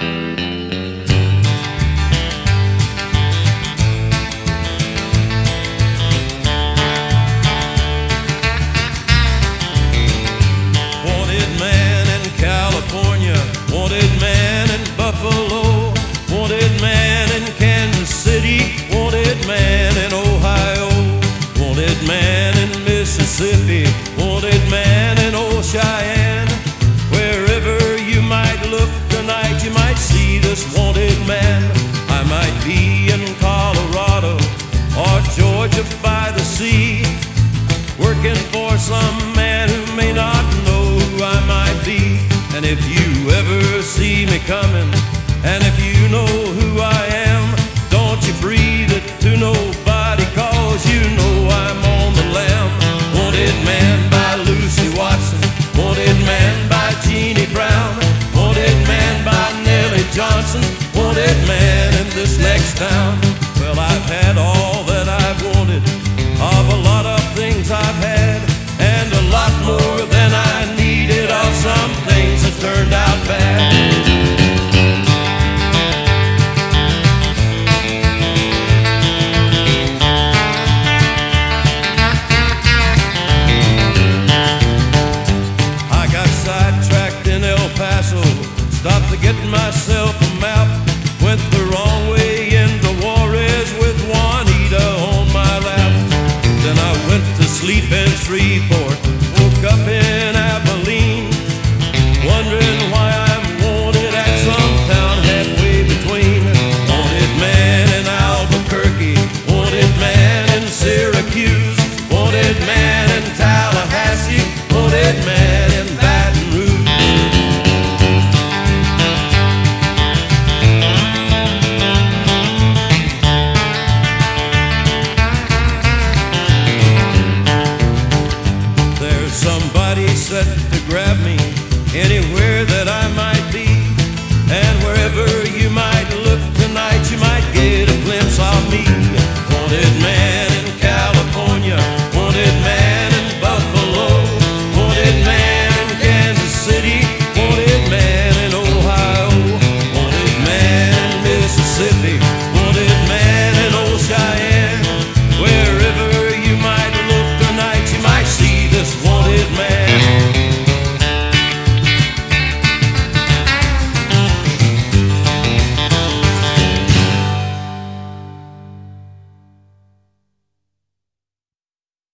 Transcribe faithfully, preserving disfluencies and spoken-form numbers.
Wanted man in Buffalo, wanted man in Kansas City, wanted man in Ohio, wanted man in Mississippi, wanted man in old Cheyenne. Wherever you might look tonight, you might see this wanted man. I might be in Colorado or Georgia by the sea, working for some man who may not know who I might be. And if you ever see me coming, and if you know who I am, don't you breathe it to nobody, cause you know I'm on the lam. Wanted man by Lucy Watson, wanted man by Jeannie Brown, wanted man by Nellie Johnson, wanted man in this next town. Well, I've had all that I've wanted, of a lot of things I've had, and a lot more than I needed of some things that turned out bad. I got sidetracked in El Paso, stopped to get myself